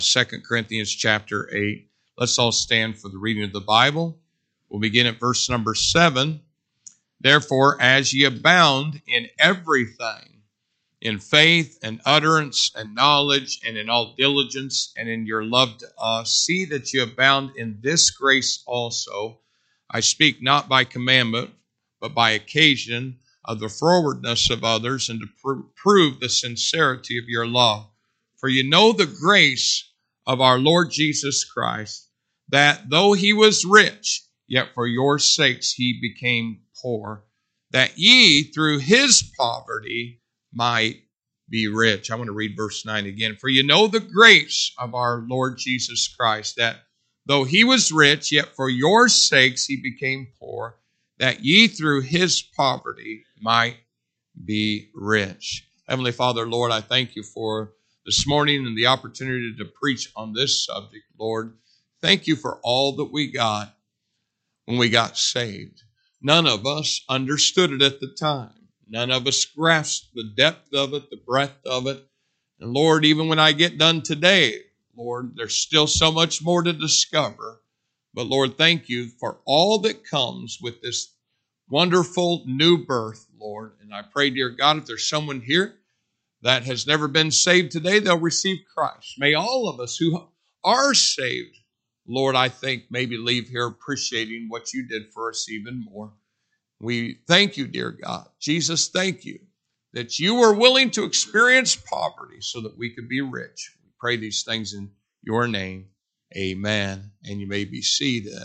2 Corinthians chapter 8. Let's all stand for the reading of the Bible. We'll begin at verse number 7. Therefore, as ye abound in everything, in faith and utterance and knowledge and in all diligence and in your love to us, see that you abound in this grace also. I speak not by commandment, but by occasion of the forwardness of others, and to prove the sincerity of your love. For you know the grace of our Lord Jesus Christ, that though he was rich, yet for your sakes he became poor, that ye through his poverty might be rich. I want to read verse 9 again. For you know the grace of our Lord Jesus Christ, that though he was rich, yet for your sakes he became poor, that ye through his poverty might be rich. Heavenly Father, Lord, I thank you for this morning and the opportunity to preach on this subject, Lord. Thank you for all that we got when we got saved. None of us understood it at the time. None of us grasped the depth of it, the breadth of it. And Lord, even when I get done today, Lord, there's still so much more to discover. But Lord, thank you for all that comes with this wonderful new birth, Lord. And I pray, dear God, if there's someone here that has never been saved today, they'll receive Christ. May all of us who are saved, Lord, I think maybe leave here appreciating what you did for us even more. We thank you, dear God. Jesus, thank you that you were willing to experience poverty so that we could be rich. We pray these things in your name. Amen. And you may be seated.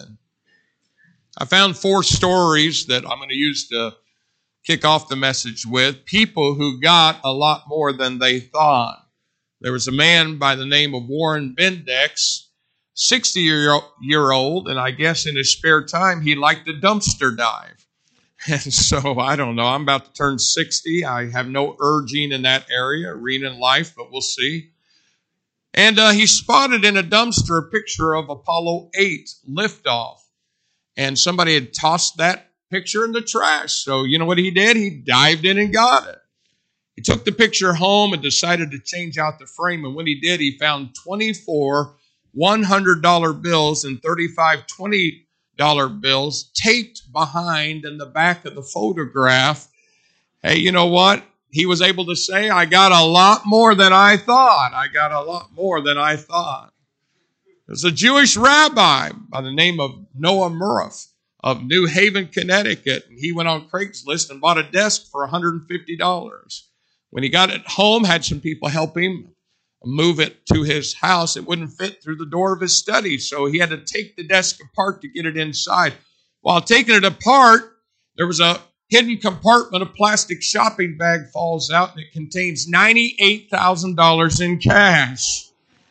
I found 4 stories that I'm going to use to kick off the message with. People who got a lot more than they thought. There was a man by the name of Warren Bendix, 60-year-old, and I guess in his spare time he liked to dumpster dive. And so, I don't know, I'm about to turn 60. I have no urging in that arena in life, but we'll see. And he spotted in a dumpster a picture of Apollo 8 liftoff. And somebody had tossed that picture in the trash. So you know what he did? He dived in and got it. He took the picture home and decided to change out the frame. And when he did, he found 24 $100 bills and 35 $20 bills taped behind in the back of the photograph. Hey, you know what? He was able to say, I got a lot more than I thought. I got a lot more than I thought. There's a Jewish rabbi by the name of Noah Murph of New Haven, Connecticut. And he went on Craigslist and bought a desk for $150. When he got it home, had some people help him move it to his house. It wouldn't fit through the door of his study, so he had to take the desk apart to get it inside. While taking it apart, there was a hidden compartment. A plastic shopping bag falls out, and it contains $98,000 in cash.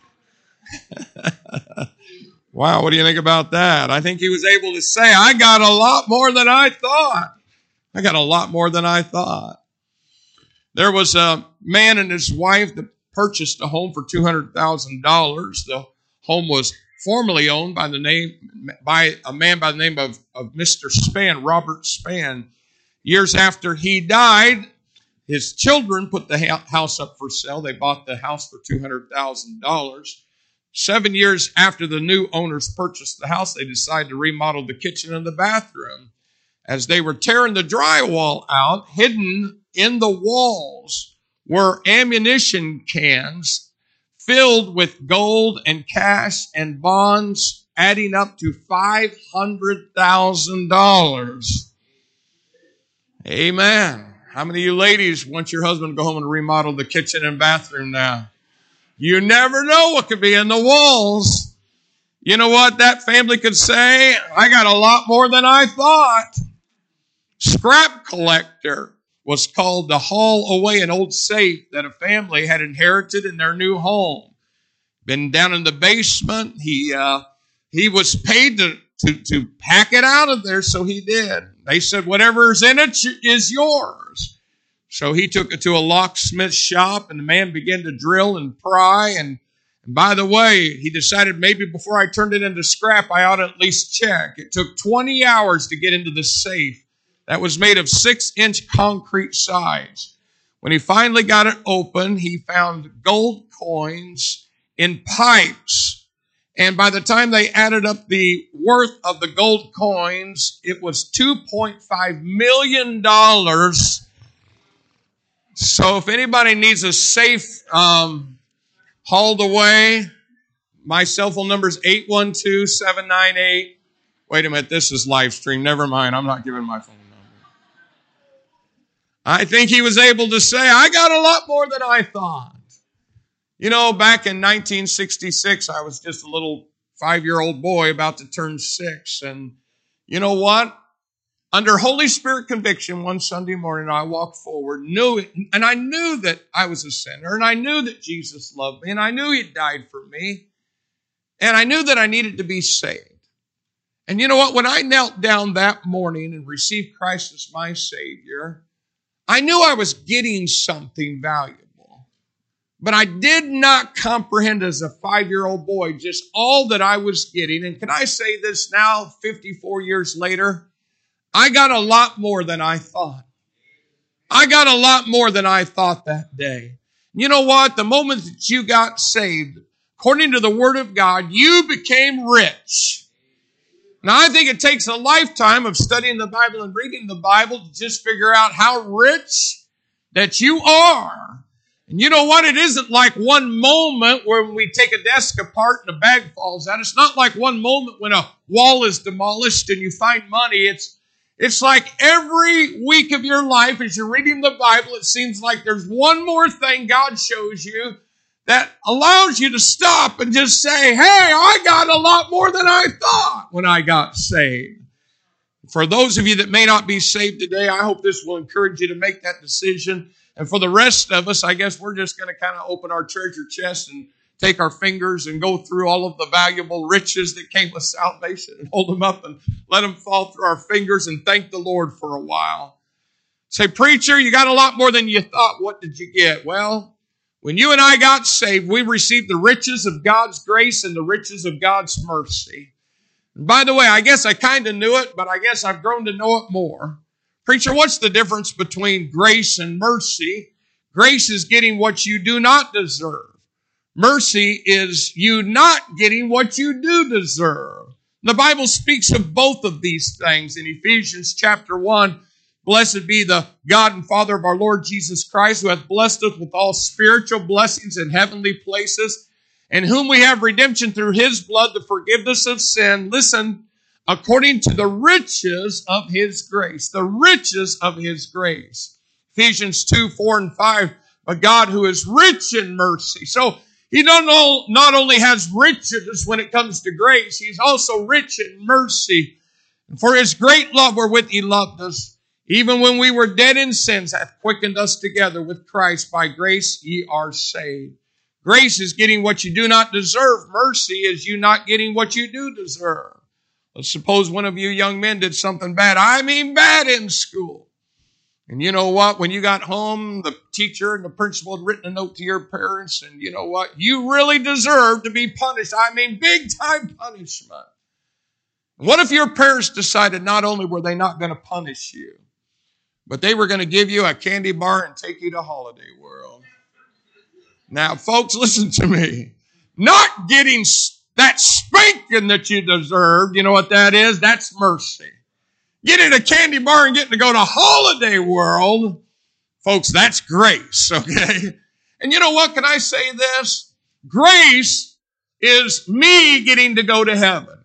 Wow, what do you think about that? I think he was able to say, I got a lot more than I thought. I got a lot more than I thought. There was a man and his wife that purchased a home for $200,000. The home was formerly owned by a man by the name of Mr. Spann, Robert Spann. Years after he died, his children put the house up for sale. They bought the house for $200,000. 7 years after the new owners purchased the house, they decided to remodel the kitchen and the bathroom. As they were tearing the drywall out, hidden in the walls were ammunition cans filled with gold and cash and bonds, adding up to $500,000. Amen. How many of you ladies want your husband to go home and remodel the kitchen and bathroom now? You never know what could be in the walls. You know what that family could say? I got a lot more than I thought. Scrap collector was called to haul away an old safe that a family had inherited in their new home. Been down in the basement. He was paid to pack it out of there, so he did. They said, whatever's in it is yours. So he took it to a locksmith shop, and the man began to drill and pry. And by the way, he decided maybe before I turned it into scrap, I ought to at least check. It took 20 hours to get into the safe. That was made of 6-inch concrete sides. When he finally got it open, he found gold coins in pipes. And by the time they added up the worth of the gold coins, it was $2.5 million. So if anybody needs a safe hauled away, my cell phone number is 812-798. Wait a minute, this is live stream. Never mind, I'm not giving my phone number. I think he was able to say, I got a lot more than I thought. You know, back in 1966, I was just a little 5-year-old boy about to turn 6. And you know what? Under Holy Spirit conviction, one Sunday morning, I walked forward, and I knew that I was a sinner, and I knew that Jesus loved me, and I knew He died for me, and I knew that I needed to be saved. And you know what? When I knelt down that morning and received Christ as my Savior, I knew I was getting something valuable. But I did not comprehend as a 5-year-old boy just all that I was getting. And can I say this now, 54 years later? I got a lot more than I thought. I got a lot more than I thought that day. You know what? The moment that you got saved, according to the Word of God, you became rich. Now, I think it takes a lifetime of studying the Bible and reading the Bible to just figure out how rich that you are. And you know what? It isn't like one moment when we take a desk apart and a bag falls out. It's not like one moment when a wall is demolished and you find money. It's like every week of your life as you're reading the Bible, it seems like there's one more thing God shows you that allows you to stop and just say, hey, I got a lot more than I thought when I got saved. For those of you that may not be saved today, I hope this will encourage you to make that decision. And for the rest of us, I guess we're just going to kind of open our treasure chest and take our fingers and go through all of the valuable riches that came with salvation and hold them up and let them fall through our fingers and thank the Lord for a while. Say, preacher, you got a lot more than you thought. What did you get? Well, when you and I got saved, we received the riches of God's grace and the riches of God's mercy. And by the way, I guess I kind of knew it, but I guess I've grown to know it more. Preacher, what's the difference between grace and mercy? Grace is getting what you do not deserve. Mercy is you not getting what you do deserve. The Bible speaks of both of these things in Ephesians chapter 1. Blessed be the God and Father of our Lord Jesus Christ, who hath blessed us with all spiritual blessings in heavenly places, in whom we have redemption through His blood, the forgiveness of sin. Listen, according to the riches of His grace. The riches of His grace. Ephesians 2, 4, and 5. A God who is rich in mercy. So He not only has riches when it comes to grace, He's also rich in mercy. And for His great love wherewith He loved us, even when we were dead in sins, hath quickened us together with Christ. By grace ye are saved. Grace is getting what you do not deserve. Mercy is you not getting what you do deserve. Let's suppose one of you young men did something bad. I mean bad in school. And you know what? When you got home, the teacher and the principal had written a note to your parents. And you know what? You really deserve to be punished. I mean big time punishment. What if your parents decided not only were they not going to punish you, but they were going to give you a candy bar and take you to Holiday World? Now, folks, listen to me. Not getting that spanking that you deserved, you know what that is? That's mercy. Getting a candy bar and getting to go to Holiday World, folks, that's grace, okay? And you know what? Can I say this? Grace is me getting to go to heaven.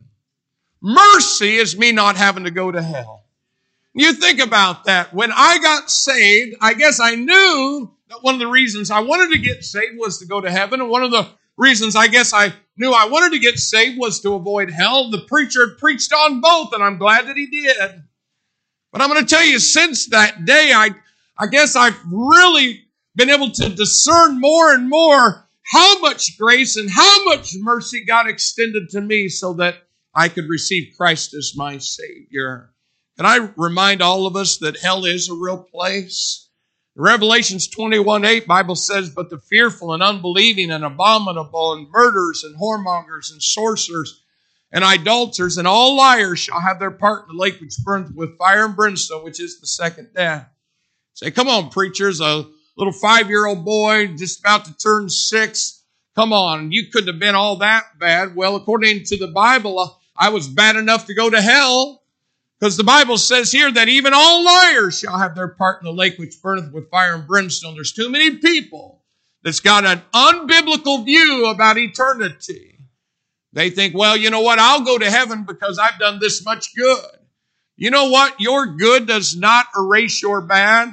Mercy is me not having to go to hell. You think about that. When I got saved, I guess I knew that one of the reasons I wanted to get saved was to go to heaven. And one of the reasons I guess I knew I wanted to get saved was to avoid hell. The preacher had preached on both, and I'm glad that he did. But I'm going to tell you, since that day, I guess I've really been able to discern more and more how much grace and how much mercy God extended to me so that I could receive Christ as my Savior. Can I remind all of us that hell is a real place? Revelations 21:8, Bible says, but the fearful and unbelieving and abominable and murderers and whoremongers and sorcerers and idolaters and all liars shall have their part in the lake which burneth with fire and brimstone, which is the second death. Say, come on, preachers, a little 5-year-old boy just about to turn 6, Come on, you couldn't have been all that bad. Well, according to the Bible, I was bad enough to go to hell, because the Bible says here that even all liars shall have their part in the lake which burneth with fire and brimstone. There's too many people that's got an unbiblical view about eternity. They think, well, you know what? I'll go to heaven because I've done this much good. You know what? Your good does not erase your bad.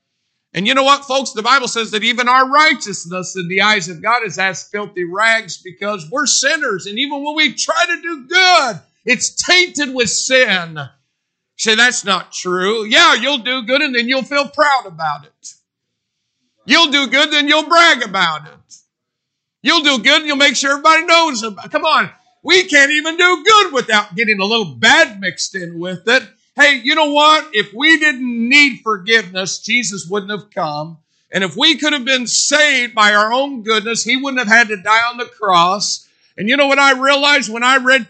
And you know what, folks? The Bible says that even our righteousness in the eyes of God is as filthy rags, because we're sinners. And even when we try to do good, it's tainted with sin. You say, that's not true. Yeah, you'll do good and then you'll feel proud about it. You'll do good, then you'll brag about it. You'll do good and you'll make sure everybody knows about it. Come on, we can't even do good without getting a little bad mixed in with it. Hey, you know what? If we didn't need forgiveness, Jesus wouldn't have come. And if we could have been saved by our own goodness, He wouldn't have had to die on the cross. And you know what I realized when I read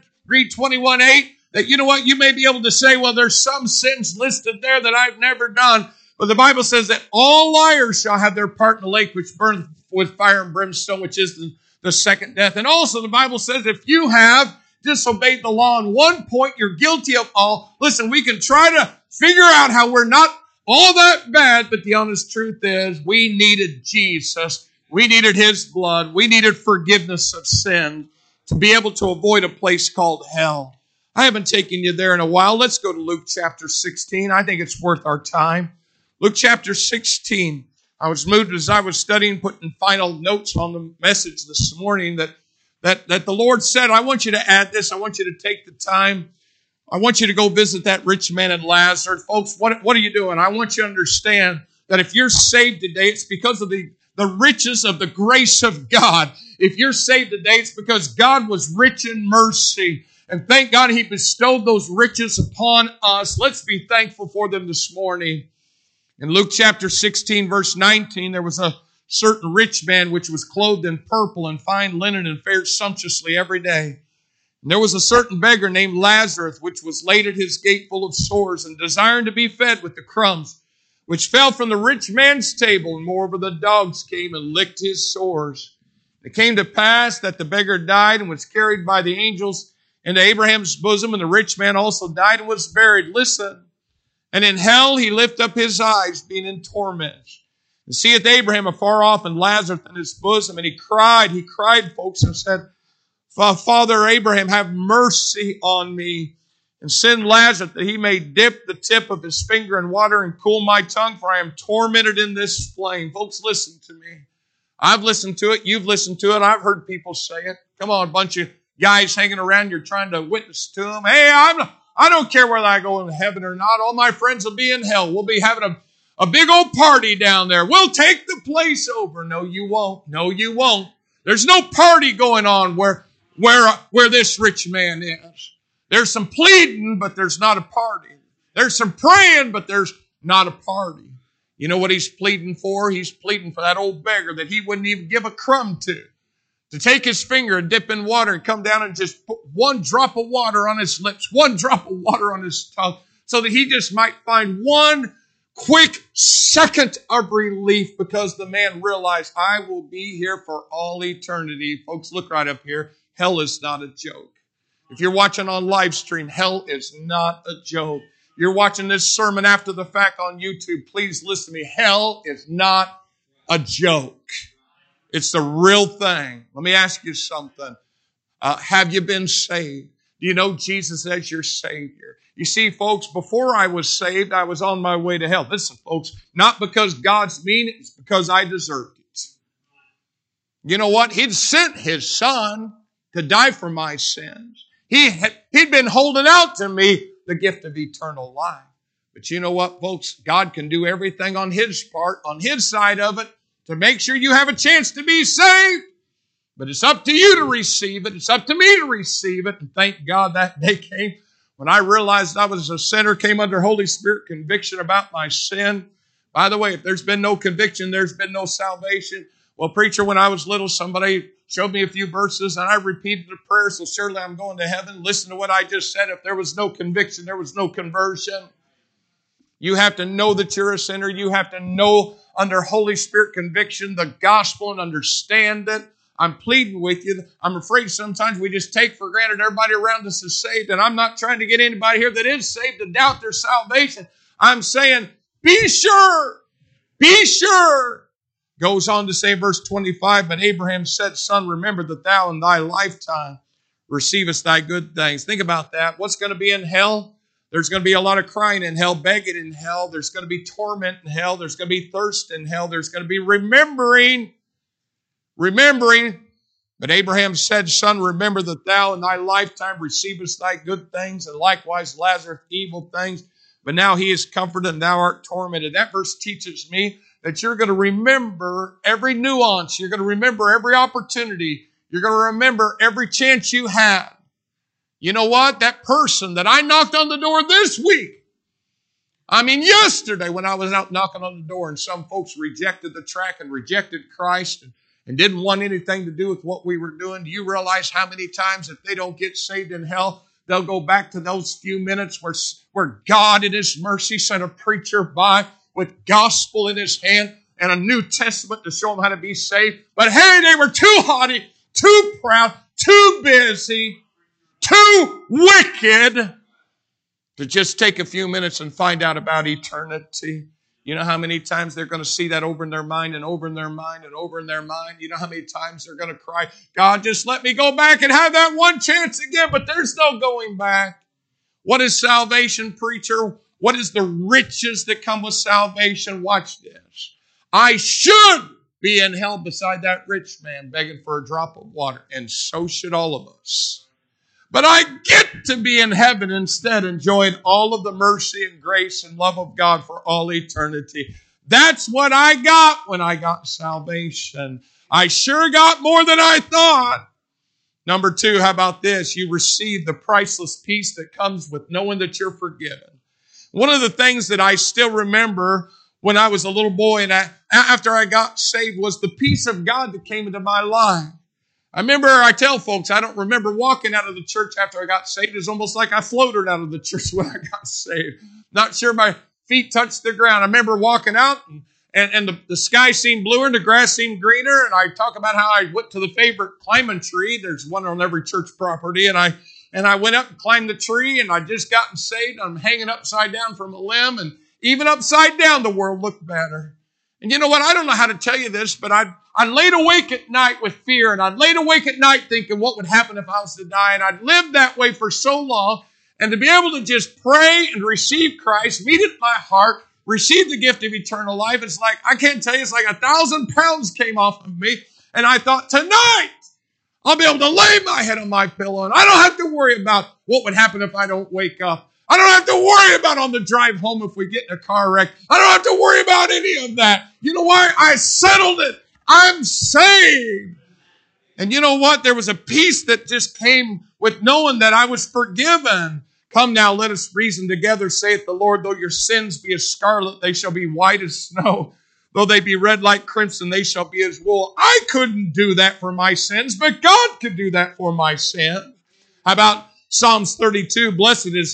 21:8? That, you know what? You may be able to say, well, there's some sins listed there that I've never done. But the Bible says that all liars shall have their part in the lake which burneth with fire and brimstone, which is the second death. And also the Bible says if you have disobeyed the law on one point, you're guilty of all. Listen, we can try to figure out how we're not all that bad, but the honest truth is we needed Jesus. We needed His blood. We needed forgiveness of sin to be able to avoid a place called hell. I haven't taken you there in a while. Let's go to Luke chapter 16. I think it's worth our time. Luke chapter 16. I was moved as I was studying, putting final notes on the message this morning that the Lord said, I want you to add this. I want you to take the time. I want you to go visit that rich man and Lazarus. Folks, what are you doing? I want you to understand that if you're saved today, it's because of the riches of the grace of God. If you're saved today, it's because God was rich in mercy. And thank God He bestowed those riches upon us. Let's be thankful for them this morning. In Luke chapter 16, verse 19, there was a certain rich man which was clothed in purple and fine linen and fared sumptuously every day. And there was a certain beggar named Lazarus, which was laid at his gate full of sores and desiring to be fed with the crumbs which fell from the rich man's table. And moreover, the dogs came and licked his sores. It came to pass that the beggar died and was carried by the angels into Abraham's bosom, and the rich man also died and was buried. Listen. And in hell he lifted up his eyes, being in torment, and seeth Abraham afar off and Lazarus in his bosom. And he cried, folks, and said, Father Abraham, have mercy on me, and send Lazarus that he may dip the tip of his finger in water and cool my tongue, for I am tormented in this flame. Folks, listen to me. I've listened to it. You've listened to it. I've heard people say it. Come on, a bunch of guys hanging around, you're trying to witness to them. Hey, I don't care whether I go into heaven or not. All my friends will be in hell. We'll be having a big old party down there. We'll take the place over. No, you won't. No, you won't. There's no party going on where this rich man is. There's some pleading, but there's not a party. There's some praying, but there's not a party. You know what he's pleading for? He's pleading for that old beggar that he wouldn't even give a crumb to take his finger and dip in water and come down and just put one drop of water on his lips, one drop of water on his tongue, so that he just might find one quick second of relief, because the man realized, I will be here for all eternity. Folks, look right up here. Hell is not a joke. If you're watching on live stream, hell is not a joke. You're watching this sermon after the fact on YouTube, please listen to me. Hell is not a joke. It's the real thing. Let me ask you something. Have you been saved? Do you know Jesus as your Savior? You see, folks, before I was saved, I was on my way to hell. Listen, folks, not because God's mean, it's because I deserved it. You know what? He'd sent His Son to die for my sins. He'd been holding out to me the gift of eternal life. But you know what, folks? God can do everything on His part, on His side of it, to make sure you have a chance to be saved. But it's up to you to receive it. It's up to me to receive it. And thank God that day came when I realized I was a sinner, came under Holy Spirit conviction about my sin. By the way, if there's been no conviction, there's been no salvation. Well, preacher, when I was little, somebody showed me a few verses and I repeated the prayer, so surely I'm going to heaven. Listen to what I just said. If there was no conviction, there was no conversion. You have to know that you're a sinner. You have to know under Holy Spirit conviction the gospel and understand it. I'm pleading with you. I'm afraid sometimes we just take for granted everybody around us is saved. And I'm not trying to get anybody here that is saved to doubt their salvation. I'm saying, be sure. Be sure. Goes on to say, verse 25, but Abraham said, Son, remember that thou in thy lifetime receivest thy good things. Think about that. What's going to be in hell? There's going to be a lot of crying in hell, begging in hell. There's going to be torment in hell. There's going to be thirst in hell. There's going to be remembering. But Abraham said, Son, remember that thou in thy lifetime receivest thy good things, and likewise Lazarus evil things. But now he is comforted, and thou art tormented. That verse teaches me that you're going to remember every nuance. You're going to remember every opportunity. You're going to remember every chance you had. You know what? That person that I knocked on the door this week, yesterday when I was out knocking on the door and some folks rejected the track and rejected Christ and didn't want anything to do with what we were doing. Do you realize how many times if they don't get saved in hell, they'll go back to those few minutes where God in His mercy sent a preacher by with gospel in his hand and a New Testament to show them how to be saved. But hey, they were too haughty, too proud, too busy, too wicked to just take a few minutes and find out about eternity. You know how many times they're going to see that over in their mind and over in their mind and over in their mind? You know how many times they're going to cry, God, just let me go back and have that one chance again, but there's no going back. What is salvation, preacher? What is the riches that come with salvation? Watch this. I should be in hell beside that rich man begging for a drop of water, and so should all of us. But I get to be in heaven instead, enjoying all of the mercy and grace and love of God for all eternity. That's what I got when I got salvation. I sure got more than I thought. Number 2, how about this? You receive the priceless peace that comes with knowing that you're forgiven. One of the things that I still remember when I was a little boy and after I got saved was the peace of God that came into my life. I tell folks, I don't remember walking out of the church after I got saved. It was almost like I floated out of the church when I got saved. Not sure my feet touched the ground. I remember walking out and the sky seemed bluer and the grass seemed greener. And I talk about how I went to the favorite climbing tree. There's one on every church property. And I went up and climbed the tree and I just gotten saved. I'm hanging upside down from a limb, and even upside down the world looked better. And you know what? I don't know how to tell you this, but I laid awake at night with fear, and I'd laid awake at night thinking what would happen if I was to die. And I'd lived that way for so long. And to be able to just pray and receive Christ, meet it in my heart, receive the gift of eternal life, it's like, I can't tell you, it's like 1,000 pounds came off of me. And I thought, tonight, I'll be able to lay my head on my pillow, and I don't have to worry about what would happen if I don't wake up. I don't have to worry about on the drive home if we get in a car wreck. I don't have to worry about any of that. You know why? I settled it. I'm saved. And you know what? There was a peace that just came with knowing that I was forgiven. Come now, let us reason together, saith the Lord. Though your sins be as scarlet, they shall be white as snow. Though they be red like crimson, they shall be as wool. I couldn't do that for my sins, but God could do that for my sin. How about Psalms 32? Blessed is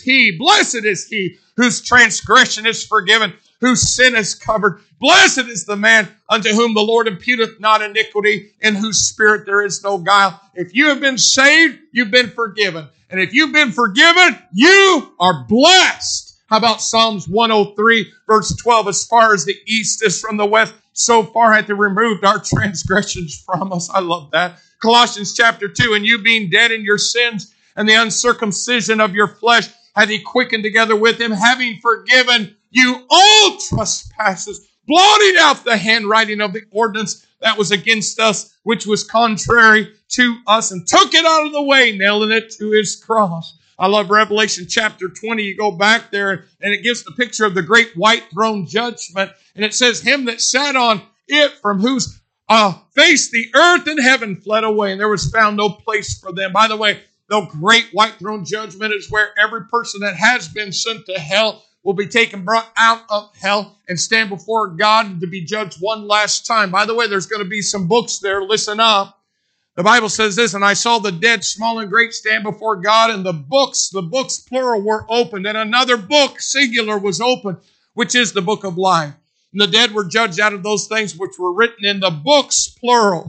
he whose transgression is forgiven, whose sin is covered. Blessed is the man unto whom the Lord imputeth not iniquity, in whose spirit there is no guile. If you have been saved, you've been forgiven. And if you've been forgiven, you are blessed. How about Psalms 103, verse 12? As far as the east is from the west, so far hath He removed our transgressions from us. I love that. Colossians chapter 2, and you being dead in your sins and the uncircumcision of your flesh, hath He quickened together with Him, having forgiven you all trespasses, blotting out the handwriting of the ordinance that was against us, which was contrary to us, and took it out of the way, nailing it to His cross. I love Revelation chapter 20. You go back there and it gives the picture of the great white throne judgment. And it says, him that sat on it, from whose face the earth and heaven fled away, and there was found no place for them. By the way, the great white throne judgment is where every person that has been sent to hell will be brought out of hell and stand before God to be judged one last time. By the way, there's going to be some books there. Listen up. The Bible says this, and I saw the dead, small and great, stand before God, and the books plural, were opened, and another book, singular, was opened, which is the book of life. And the dead were judged out of those things which were written in the books, plural,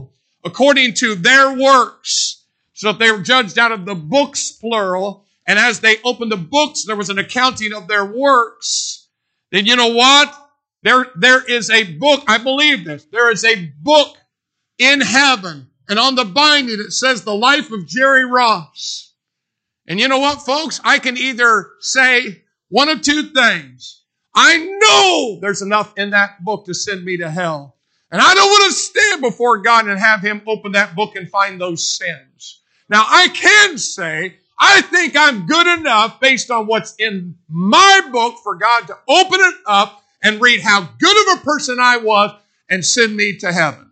according to their works. So if they were judged out of the books, plural, and as they opened the books, there was an accounting of their works, then you know what? There is a book, I believe this, there is a book in heaven, and on the binding it says the life of Jerry Ross. And you know what, folks? I can either say one of two things. I know there's enough in that book to send me to hell. And I don't want to stand before God and have Him open that book and find those sins. Now, I can say, I think I'm good enough based on what's in my book for God to open it up and read how good of a person I was and send me to heaven.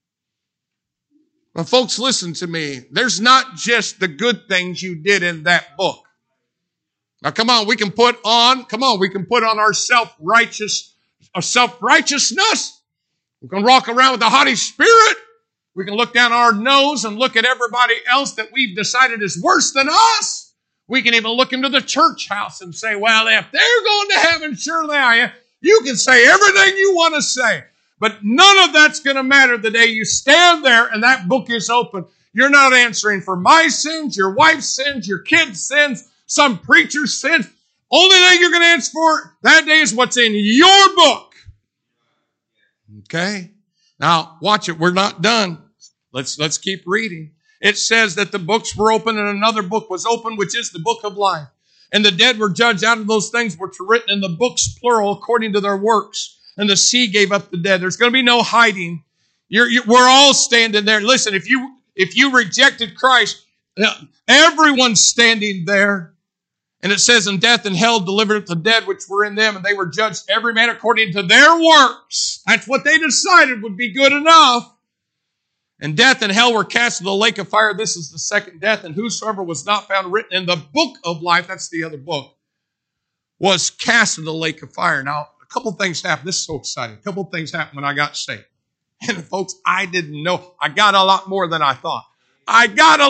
But folks, listen to me. There's not just the good things you did in that book. Now, we can put on our self-righteousness. We can walk around with a haughty spirit. We can look down our nose and look at everybody else that we've decided is worse than us. We can even look into the church house and say, well, if they're going to heaven, surely I am. You can say everything you want to say, but none of that's going to matter the day you stand there and that book is open. You're not answering for my sins, your wife's sins, your kids' sins, some preacher's sins. Only thing you're going to answer for that day is what's in your book. Okay? Now, watch it. We're not done. Let's keep reading. It says that the books were open and another book was open, which is the book of life. And the dead were judged out of those things which were written in the books, plural, according to their works. And the sea gave up the dead. There's going to be no hiding. We're all standing there. Listen, if you rejected Christ, everyone's standing there. And it says, and death and hell delivered up the dead which were in them, and they were judged every man according to their works. That's what they decided would be good enough. And death and hell were cast into the lake of fire. This is the second death. And whosoever was not found written in the book of life, that's the other book, was cast into the lake of fire. Now, a couple things happened. This is so exciting. A couple things happened when I got saved. And folks, I didn't know. I got a lot more than I thought. I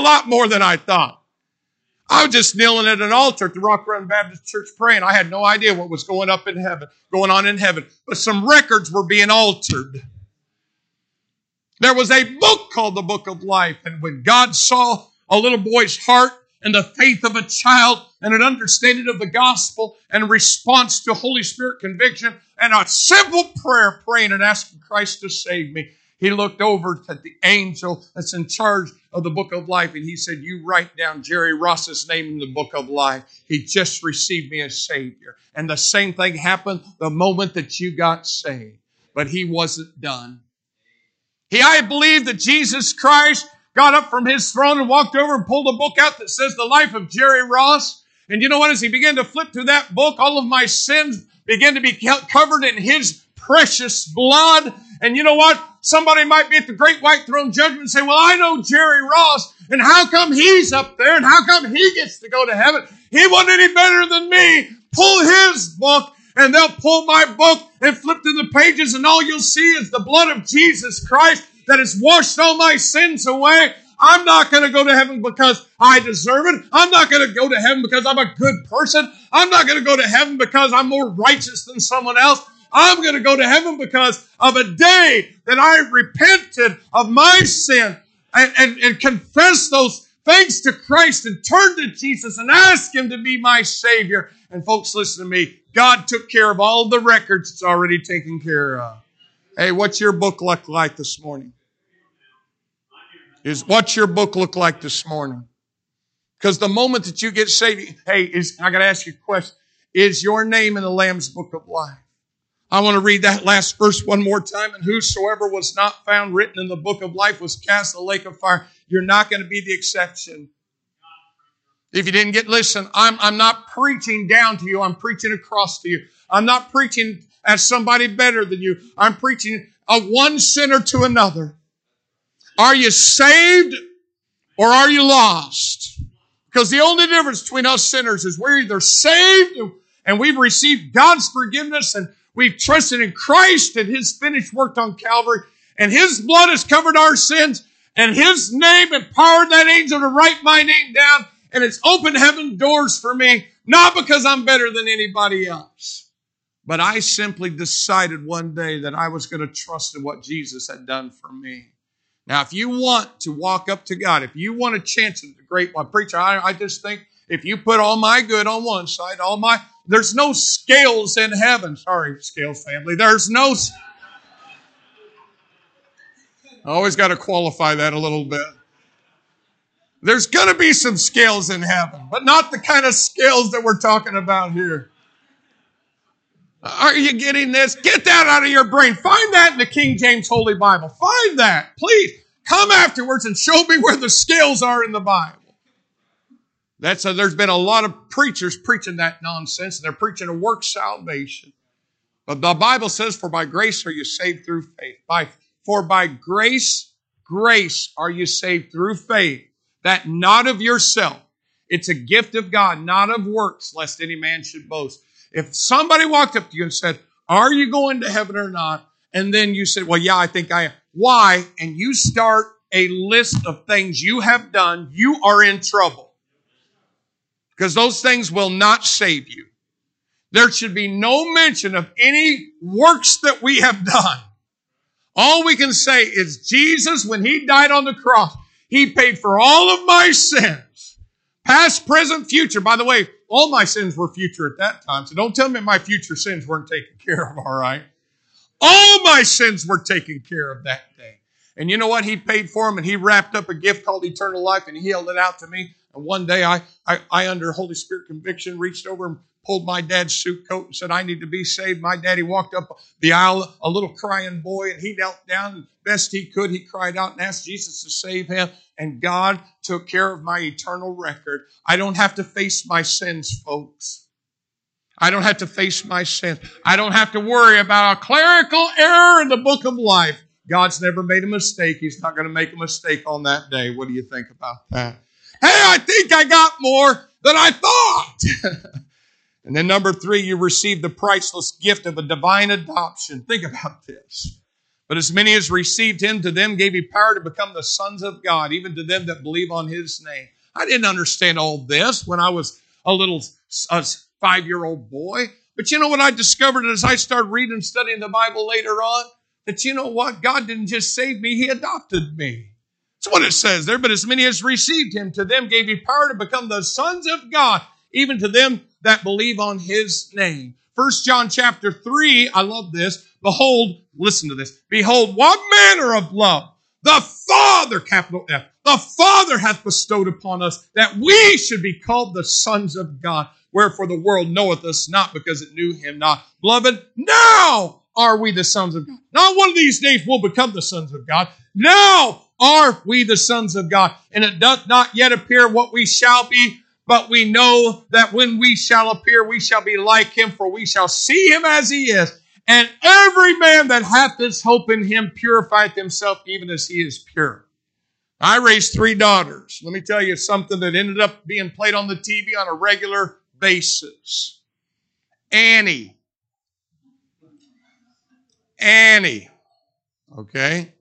was just kneeling at an altar at the Rock Run Baptist Church praying. I had no idea what was going on in heaven. But some records were being altered. There was a book called the Book of Life. And when God saw a little boy's heart and the faith of a child and an understanding of the gospel and a response to Holy Spirit conviction and a simple prayer praying and asking Christ to save me, He looked over to the angel that's in charge of the book of life, and he said, you write down Jerry Ross's name in the book of life. He just received me as Savior. And the same thing happened the moment that you got saved. But he wasn't done. I believe that Jesus Christ got up from His throne and walked over and pulled a book out that says the life of Jerry Ross. And you know what? As He began to flip through that book, all of my sins began to be covered in His precious blood. And you know what? Somebody might be at the great white throne judgment and say, well, I know Jerry Ross, and how come he's up there, and how come he gets to go to heaven? He wasn't any better than me. Pull his book, and they'll pull my book and flip through the pages, and all you'll see is the blood of Jesus Christ that has washed all my sins away. I'm not going to go to heaven because I deserve it. I'm not going to go to heaven because I'm a good person. I'm not going to go to heaven because I'm more righteous than someone else. I'm going to go to heaven because of a day that I repented of my sin and confessed those things to Christ and turned to Jesus and asked Him to be my Savior. And folks, listen to me. God took care of all the records it's already taken care of. Hey, what's your book look like this morning? What's your book look like this morning? Because the moment that you get saved, I got to ask you a question. Is your name in the Lamb's book of life? I want to read that last verse one more time. And whosoever was not found written in the book of life was cast in the lake of fire. You're not going to be the exception. If you didn't listen, I'm not preaching down to you. I'm preaching across to you. I'm not preaching as somebody better than you. I'm preaching a one sinner to another. Are you saved or are you lost? Because the only difference between us sinners is we're either saved and we've received God's forgiveness and we've trusted in Christ and His finished work on Calvary, and His blood has covered our sins, and His name empowered that angel to write my name down, and it's opened heaven doors for me, not because I'm better than anybody else, but I simply decided one day that I was going to trust in what Jesus had done for me. Now, if you want to walk up to God, if you want a chance at the great one, preacher, I just think if you put all my good on one side, there's no scales in heaven. Sorry, Scales family. I always got to qualify that a little bit. There's going to be some scales in heaven, but not the kind of scales that we're talking about here. Are you getting this? Get that out of your brain. Find that in the King James Holy Bible. Find that. Please come afterwards and show me where the scales are in the Bible. There's been a lot of preachers preaching that nonsense, and they're preaching a work salvation. But the Bible says, for by grace are you saved through faith. For by grace are you saved through faith, that not of yourself. It's a gift of God, not of works, lest any man should boast. If somebody walked up to you and said, are you going to heaven or not? And then you said, well, yeah, I think I am. Why? And you start a list of things you have done, you are in trouble. Because those things will not save you. There should be no mention of any works that we have done. All we can say is Jesus, when He died on the cross, He paid for all of my sins. Past, present, future. By the way, all my sins were future at that time. So don't tell me my future sins weren't taken care of, all right? All my sins were taken care of that day. And you know what? He paid for them, and He wrapped up a gift called eternal life, and He held it out to me. And one day I under Holy Spirit conviction, reached over and pulled my dad's suit coat and said, I need to be saved. My daddy walked up the aisle, a little crying boy, and he knelt down, and best he could, he cried out and asked Jesus to save him. And God took care of my eternal record. I don't have to face my sins, folks. I don't have to face my sins. I don't have to worry about a clerical error in the book of life. God's never made a mistake. He's not going to make a mistake on that day. What do you think about that? Hey, I think I got more than I thought. And then number 3, you receive the priceless gift of a divine adoption. Think about this. But as many as received Him, to them gave He power to become the sons of God, even to them that believe on His name. I didn't understand all this when I was a little 5-year-old boy. But you know what I discovered as I started reading and studying the Bible later on? That you know what? God didn't just save me, He adopted me. That's what it says there. But as many as received Him, to them gave He power to become the sons of God, even to them that believe on His name. 1 John chapter 3, I love this. Behold, listen to this. Behold, what manner of love the Father, capital F, the Father hath bestowed upon us, that we should be called the sons of God. Wherefore the world knoweth us not, because it knew Him not. Beloved, now are we the sons of God. Not one of these days we'll become the sons of God. Now are we the sons of God. And it doth not yet appear what we shall be, but we know that when we shall appear, we shall be like Him, for we shall see Him as He is. And every man that hath this hope in Him purifieth himself even as He is pure. I raised 3 daughters. Let me tell you something that ended up being played on the TV on a regular basis. Annie. Okay.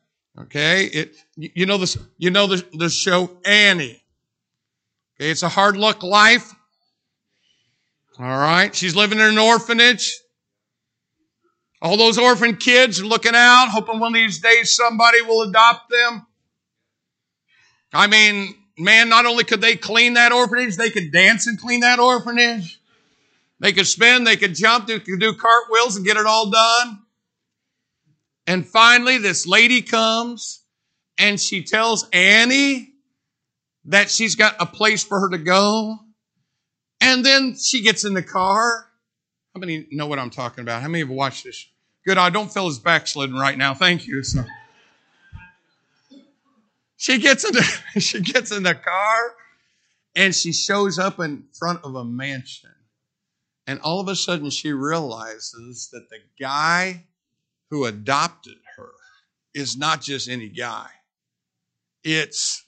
You know the show Annie. Okay, it's a hard luck life. All right. She's living in an orphanage. All those orphan kids are looking out, hoping one of these days somebody will adopt them. I mean, man, not only could they clean that orphanage, they could dance and clean that orphanage. They could spin, they could jump, they could do cartwheels and get it all done. And finally, this lady comes and she tells Annie that she's got a place for her to go. And then she gets in the car. How many know what I'm talking about? How many have watched this? Good, I don't feel as backslidden right now. Thank you. So she gets in the car and she shows up in front of a mansion. And all of a sudden she realizes that the guy who adopted her is not just any guy. It's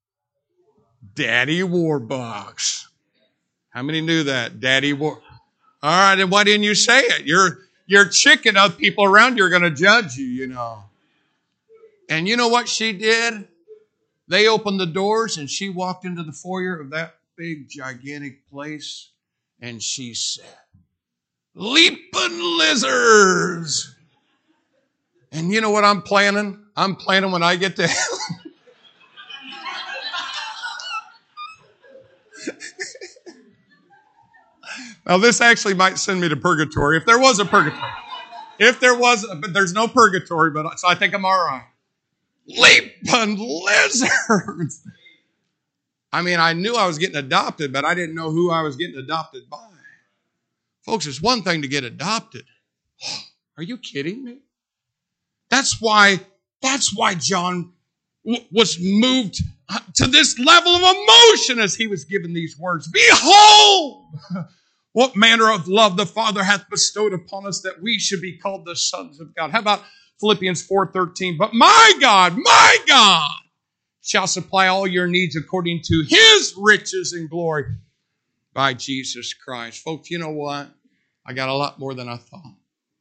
Daddy Warbucks. How many knew that? Daddy War. All right, then why didn't you say it? You're chicken. Other people around you are going to judge you, you know. And you know what she did? They opened the doors and she walked into the foyer of that big, gigantic place. And she said, "Leaping lizards." And you know what I'm planning? I'm planning when I get to heaven. Now, this actually might send me to purgatory, if there was a purgatory. If there was, but there's no purgatory, so I think I'm all right. Leaping lizards. I mean, I knew I was getting adopted, but I didn't know who I was getting adopted by. Folks, it's one thing to get adopted. Are you kidding me? That's why John was moved to this level of emotion as he was given these words. Behold, what manner of love the Father hath bestowed upon us that we should be called the sons of God. How about Philippians 4:13? But my God shall supply all your needs according to His riches and glory by Jesus Christ. Folks, you know what? I got a lot more than I thought.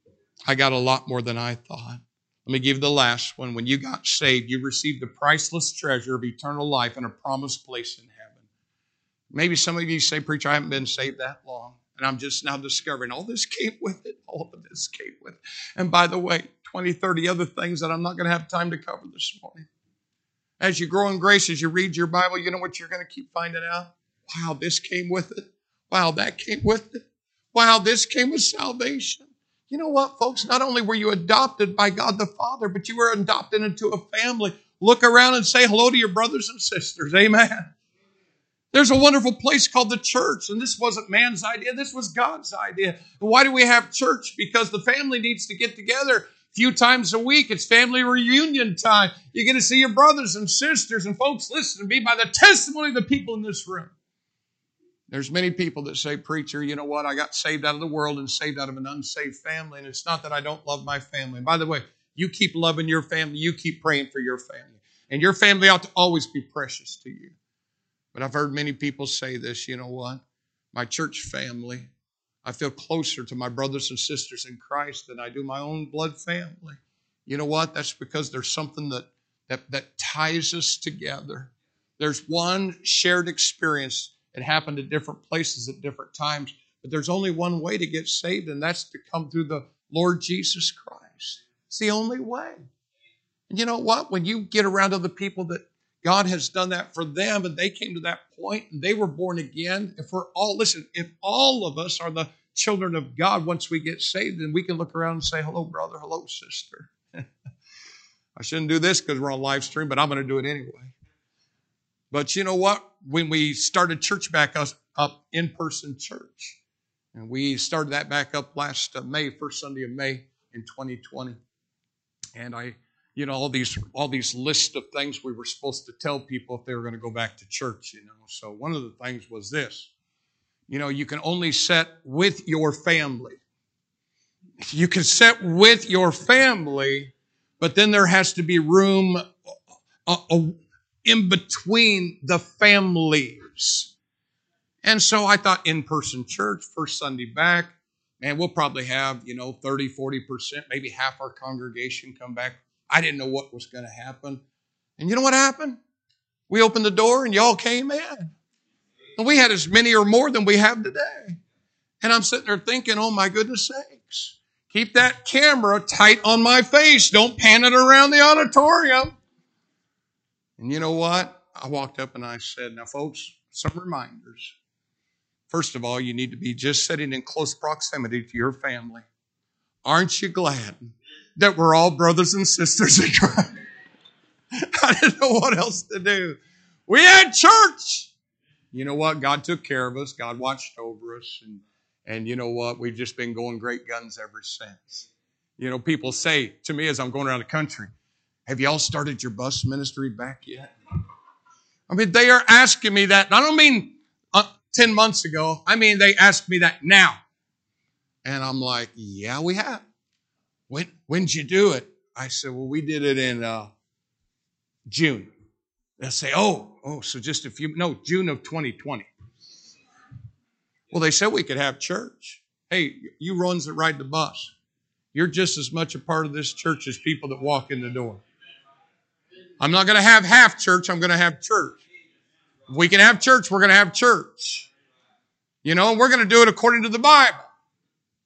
Let me give you the last one. When you got saved, you received the priceless treasure of eternal life and a promised place in heaven. Maybe some of you say, preacher, I haven't been saved that long, and I'm just now discovering all this came with it. All of this came with it. And by the way, 20, 30 other things that I'm not going to have time to cover this morning. As you grow in grace, as you read your Bible, you know what you're going to keep finding out? Wow, this came with it. Wow, that came with it. Wow, this came with salvation. You know what, folks? Not only were you adopted by God the Father, but you were adopted into a family. Look around and say hello to your brothers and sisters. Amen. There's a wonderful place called the church, and this wasn't man's idea. This was God's idea. And why do we have church? Because the family needs to get together a few times a week. It's family reunion time. You get to see your brothers and sisters. And folks, listen to me, by the testimony of the people in this room. There's many people that say, preacher, you know what? I got saved out of the world and saved out of an unsaved family. And it's not that I don't love my family. And by the way, you keep loving your family. You keep praying for your family. And your family ought to always be precious to you. But I've heard many people say this, you know what? My church family, I feel closer to my brothers and sisters in Christ than I do my own blood family. You know what? That's because there's something that ties us together. There's one shared experience. It happened at different places at different times. But there's only one way to get saved, and that's to come through the Lord Jesus Christ. It's the only way. And you know what? When you get around other people that God has done that for them, and they came to that point, and they were born again, if all of us are the children of God once we get saved, then we can look around and say, hello, brother, hello, sister. I shouldn't do this because we're on live stream, but I'm going to do it anyway. But you know what? When we started church back up, in-person church, and we started that back up last May, first Sunday of May in 2020. And all these lists of things we were supposed to tell people if they were going to go back to church, So one of the things was this. You can only sit with your family. You can sit with your family, but then there has to be room in between the families. And so I thought in-person church, first Sunday back, man, we'll probably have, 30, 40%, maybe half our congregation come back. I didn't know what was going to happen. And you know what happened? We opened the door and y'all came in. And we had as many or more than we have today. And I'm sitting there thinking, oh my goodness sakes, keep that camera tight on my face. Don't pan it around the auditorium. And you know what? I walked up and I said, now folks, some reminders. First of all, you need to be just sitting in close proximity to your family. Aren't you glad that we're all brothers and sisters in Christ? I didn't know what else to do. We had church. You know what? God took care of us. God watched over us. And you know what? We've just been going great guns ever since. People say to me as I'm going around the country, have y'all started your bus ministry back yet? I mean, they are asking me that. I don't mean 10 months ago. I mean, they ask me that now. And I'm like, yeah, we have. When'd you do it? I said, well, we did it in June. They'll say, so just June of 2020. Well, they said we could have church. Hey, you ones that ride the bus, you're just as much a part of this church as people that walk in the door. I'm not going to have half church. I'm going to have church. If we can have church, we're going to have church. And we're going to do it according to the Bible.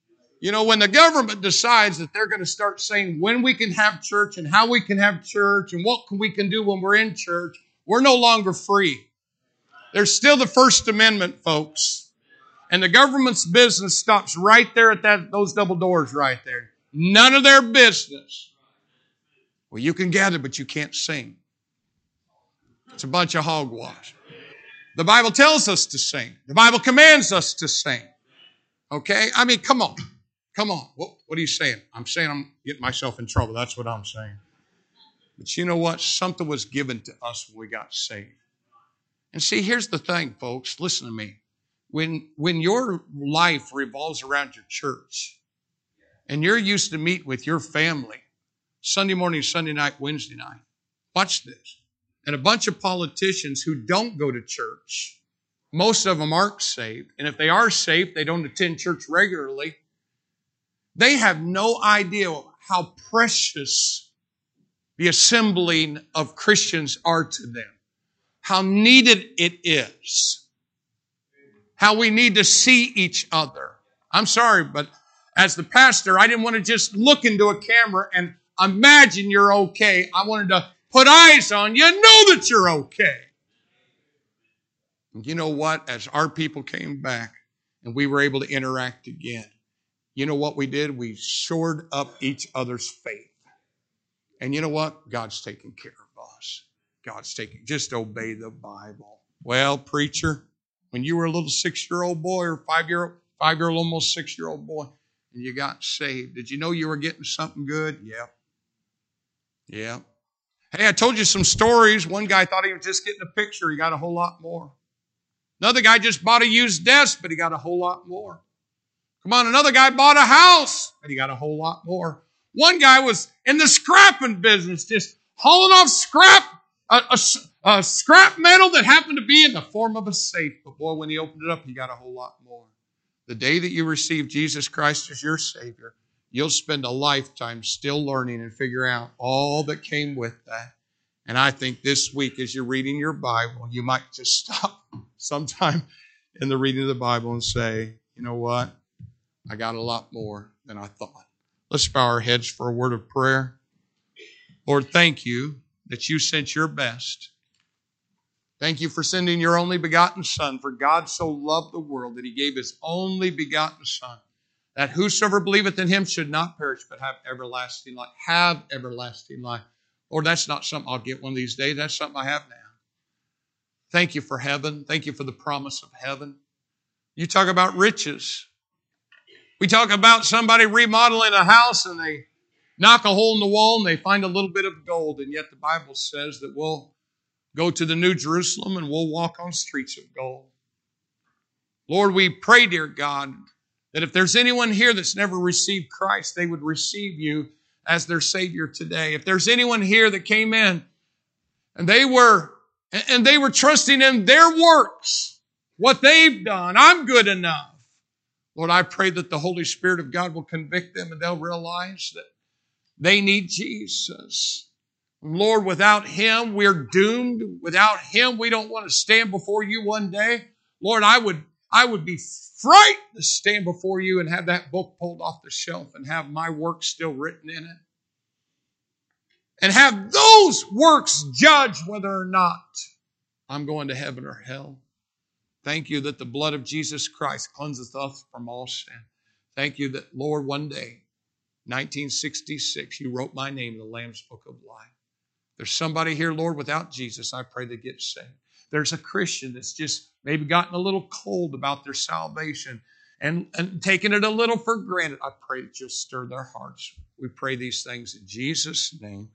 You know, when the government decides that they're going to start saying when we can have church and how we can have church and what we can do when we're in church, we're no longer free. There's still the First Amendment, folks. And the government's business stops right there at those double doors right there. None of their business. Well, you can gather, but you can't sing. It's a bunch of hogwash. The Bible tells us to sing. The Bible commands us to sing. Okay? I mean, come on. Come on. What are you saying? I'm saying I'm getting myself in trouble. That's what I'm saying. But you know what? Something was given to us when we got saved. And see, here's the thing, folks. Listen to me. When your life revolves around your church and you're used to meet with your family Sunday morning, Sunday night, Wednesday night, watch this. And a bunch of politicians who don't go to church, most of them aren't saved. And if they are saved, they don't attend church regularly. They have no idea how precious the assembling of Christians are to them. How needed it is. How we need to see each other. I'm sorry, but as the pastor, I didn't want to just look into a camera and imagine you're okay. I wanted to put eyes on you and know that you're okay. And you know what? As our people came back and we were able to interact again, you know what we did? We shored up each other's faith. And you know what? God's taking care of us. Just obey the Bible. Well, preacher, when you were a little 6-year-old boy or 5-year-old, almost 6-year-old boy, and you got saved, did you know you were getting something good? Yeah. Hey, I told you some stories. One guy thought he was just getting a picture. He got a whole lot more. Another guy just bought a used desk, but he got a whole lot more. Come on, another guy bought a house, but he got a whole lot more. One guy was in the scrapping business, just hauling off scrap, a scrap metal that happened to be in the form of a safe. But boy, when he opened it up, he got a whole lot more. The day that you receive Jesus Christ as your Savior, you'll spend a lifetime still learning and figure out all that came with that. And I think this week, as you're reading your Bible, you might just stop sometime in the reading of the Bible and say, you know what? I got a lot more than I thought. Let's bow our heads for a word of prayer. Lord, thank you that you sent your best. Thank you for sending your only begotten Son. For God so loved the world that he gave his only begotten Son, that whosoever believeth in him should not perish, but have everlasting life. Have everlasting life. Lord, that's not something I'll get one of these days. That's something I have now. Thank you for heaven. Thank you for the promise of heaven. You talk about riches. We talk about somebody remodeling a house and they knock a hole in the wall and they find a little bit of gold. And yet the Bible says that we'll go to the New Jerusalem and we'll walk on streets of gold. Lord, we pray, dear God, that if there's anyone here that's never received Christ, they would receive you as their Savior today. If there's anyone here that came in and they were trusting in their works, what they've done, I'm good enough. Lord, I pray that the Holy Spirit of God will convict them and they'll realize that they need Jesus. Lord, without him, we're doomed. Without him, we don't want to stand before you one day. Lord, I would be frightened to stand before you and have that book pulled off the shelf and have my work still written in it. And have those works judge whether or not I'm going to heaven or hell. Thank you that the blood of Jesus Christ cleanseth us from all sin. Thank you that, Lord, one day, 1966, you wrote my name in the Lamb's Book of Life. There's somebody here, Lord, without Jesus, I pray they get saved. There's a Christian that's just maybe gotten a little cold about their salvation and taken it a little for granted. I pray that you'll stir their hearts. We pray these things in Jesus' name.